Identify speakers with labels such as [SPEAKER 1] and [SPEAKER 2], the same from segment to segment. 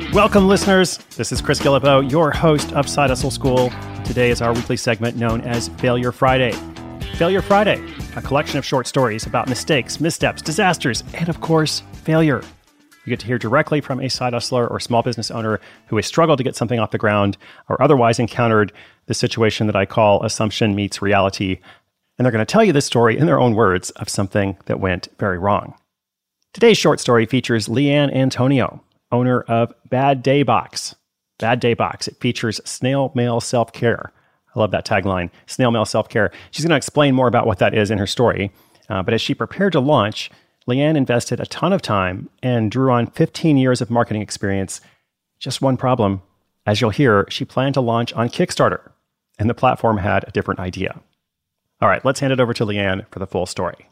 [SPEAKER 1] Welcome, listeners. This is Chris Guillebeau, your host of Side Hustle School. Today is our weekly segment known as Failure Friday. Failure Friday, a collection of short stories about mistakes, missteps, disasters, and of course, failure. You get to hear directly from a side hustler or small business owner who has struggled to get something off the ground or otherwise encountered the situation that I call assumption meets reality. And they're going to tell you this story in their own words of something that went very wrong. Today's short story features Leanne Antonio, owner of Bad Day Box. Bad Day Box. It features snail mail self-care. I love that tagline, snail mail self-care. She's going to explain more about what that is in her story. But as she prepared to launch, Leanne invested a ton of time and drew on 15 years of marketing experience. Just one problem. As you'll hear, she planned to launch on Kickstarter, and the platform had a different idea. All right, let's hand it over to Leanne for the full story.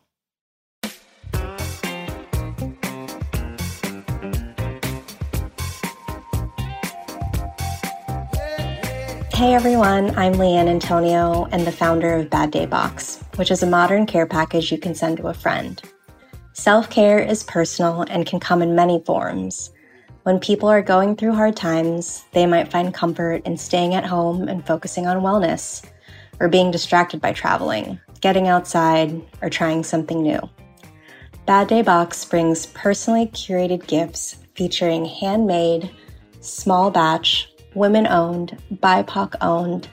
[SPEAKER 2] Hey everyone, I'm Leanne Antonio and the founder of Bad Day Box, which is a modern care package you can send to a friend. Self-care is personal and can come in many forms. When people are going through hard times, they might find comfort in staying at home and focusing on wellness, or being distracted by traveling, getting outside, or trying something new. Bad Day Box brings personally curated gifts featuring handmade, small batch, women-owned, BIPOC-owned,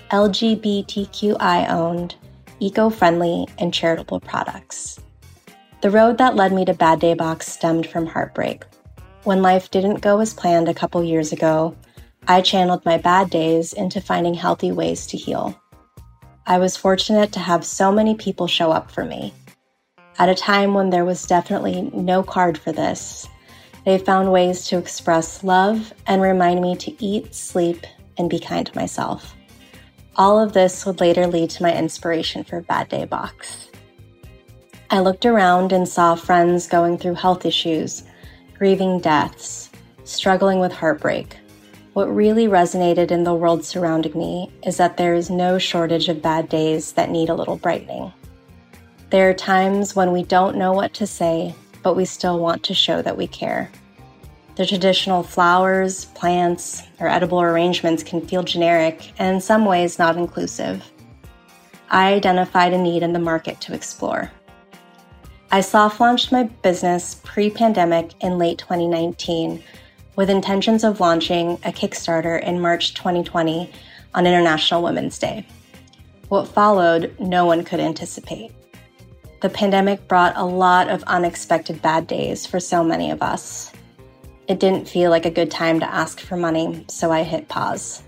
[SPEAKER 2] LGBTQI-owned, eco-friendly, and charitable products. The road that led me to Bad Day Box stemmed from heartbreak. When life didn't go as planned a couple years ago, I channeled my bad days into finding healthy ways to heal. I was fortunate to have so many people show up for me. At a time when there was definitely no card for this, they found ways to express love and remind me to eat, sleep, and be kind to myself. All of this would later lead to my inspiration for Bad Day Box. I looked around and saw friends going through health issues, grieving deaths, struggling with heartbreak. What really resonated in the world surrounding me is that there is no shortage of bad days that need a little brightening. There are times when we don't know what to say, but we still want to show that we care. The traditional flowers, plants, or edible arrangements can feel generic and in some ways not inclusive. I identified a need in the market to explore. I soft-launched my business pre-pandemic in late 2019 with intentions of launching a Kickstarter in March 2020 on International Women's Day. What followed, no one could anticipate. The pandemic brought a lot of unexpected bad days for so many of us. It didn't feel like a good time to ask for money, so I hit pause.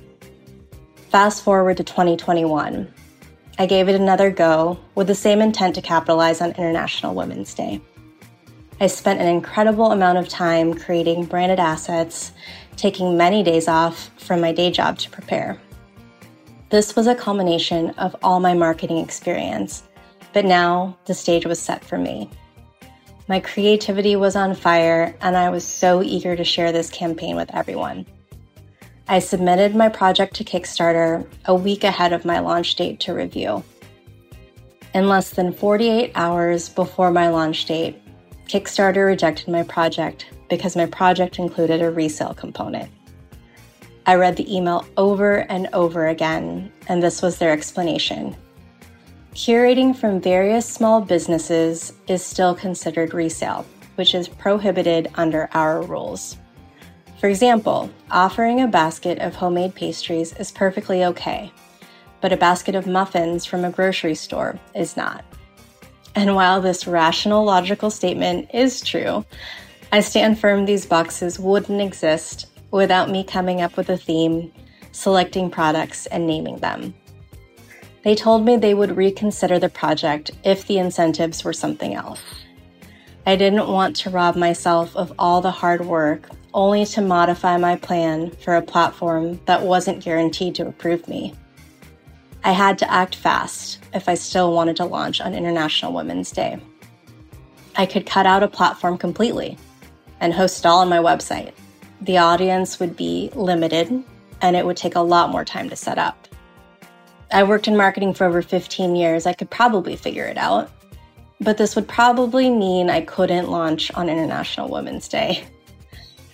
[SPEAKER 2] Fast forward to 2021. I gave it another go with the same intent to capitalize on International Women's Day. I spent an incredible amount of time creating branded assets, taking many days off from my day job to prepare. This was a culmination of all my marketing experience. But now, the stage was set for me. My creativity was on fire, and I was so eager to share this campaign with everyone. I submitted my project to Kickstarter a week ahead of my launch date to review. In less than 48 hours before my launch date, Kickstarter rejected my project because my project included a resale component. I read the email over and over again, and this was their explanation. Curating from various small businesses is still considered resale, which is prohibited under our rules. For example, offering a basket of homemade pastries is perfectly okay, but a basket of muffins from a grocery store is not. And while this rational, logical statement is true, I stand firm these boxes wouldn't exist without me coming up with a theme, selecting products, and naming them. They told me they would reconsider the project if the incentives were something else. I didn't want to rob myself of all the hard work only to modify my plan for a platform that wasn't guaranteed to approve me. I had to act fast if I still wanted to launch on International Women's Day. I could cut out a platform completely and host it all on my website. The audience would be limited, and it would take a lot more time to set up. I worked in marketing for over 15 years. I could probably figure it out. But this would probably mean I couldn't launch on International Women's Day.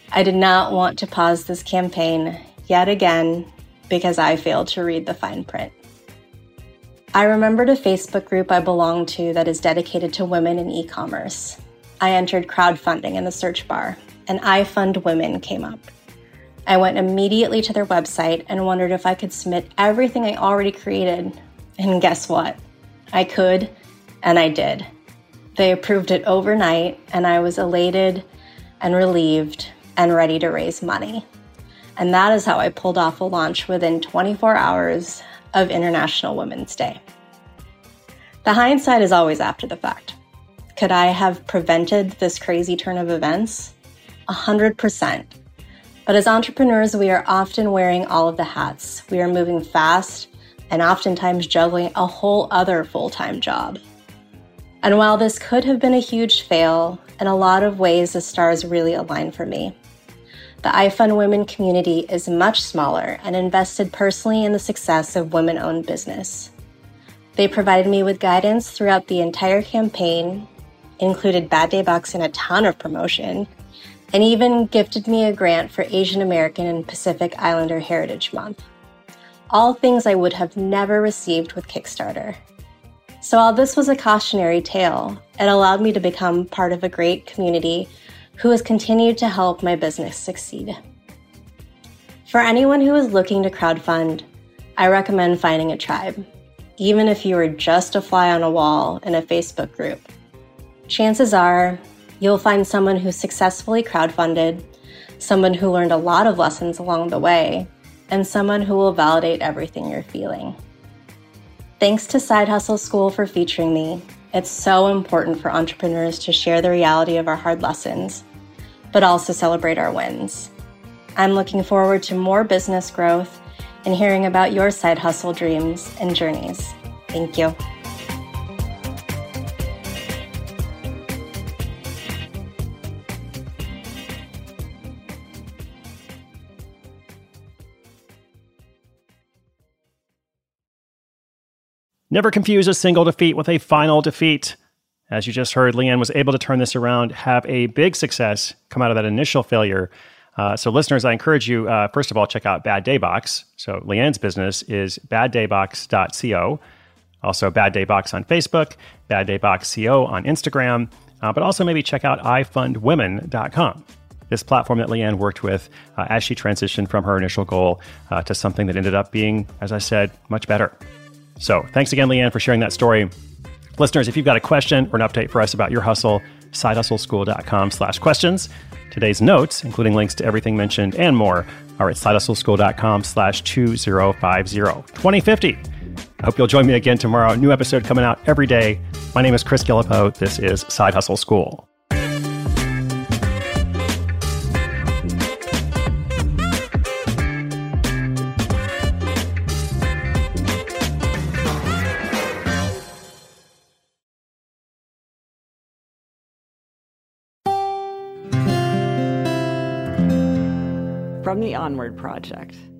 [SPEAKER 2] I did not want to pause this campaign yet again because I failed to read the fine print. I remembered a Facebook group I belonged to that is dedicated to women in e-commerce. I entered crowdfunding in the search bar, and I Fund Women came up. I went immediately to their website and wondered if I could submit everything I already created. And guess what? I could, and I did. They approved it overnight, and I was elated and relieved and ready to raise money. And that is how I pulled off a launch within 24 hours of International Women's Day. The hindsight is always after the fact. Could I have prevented this crazy turn of events? 100%. But as entrepreneurs, we are often wearing all of the hats. We are moving fast and oftentimes juggling a whole other full-time job. And while this could have been a huge fail, in a lot of ways the stars really aligned for me. The I Fund Women community is much smaller and invested personally in the success of women-owned business. They provided me with guidance throughout the entire campaign, included Bad Day Box in a ton of promotion, and even gifted me a grant for Asian American and Pacific Islander Heritage Month. All things I would have never received with Kickstarter. So while this was a cautionary tale, it allowed me to become part of a great community who has continued to help my business succeed. For anyone who is looking to crowdfund, I recommend finding a tribe, even if you are just a fly on a wall in a Facebook group. Chances are you'll find someone who successfully crowdfunded, someone who learned a lot of lessons along the way, and someone who will validate everything you're feeling. Thanks to Side Hustle School for featuring me. It's so important for entrepreneurs to share the reality of our hard lessons, but also celebrate our wins. I'm looking forward to more business growth and hearing about your side hustle dreams and journeys. Thank you.
[SPEAKER 1] Never confuse a single defeat with a final defeat. As you just heard, Leanne was able to turn this around, have a big success come out of that initial failure. So listeners, I encourage you, first of all, check out Bad Day Box. So Leanne's business is baddaybox.co. Also Bad Day Box on Facebook, Bad Day Box CO on Instagram, but also maybe check out ifundwomen.com. This platform that Leanne worked with as she transitioned from her initial goal to something that ended up being, as I said, much better. So thanks again, Leanne, for sharing that story. Listeners, if you've got a question or an update for us about your hustle, sidehustleschool.com/questions. Today's notes, including links to everything mentioned and more, are at sidehustleschool.com/2050. 2050. I hope you'll join me again tomorrow. New episode coming out every day. My name is Chris Guillebeau. This is Side Hustle School.
[SPEAKER 3] From the Onward Project.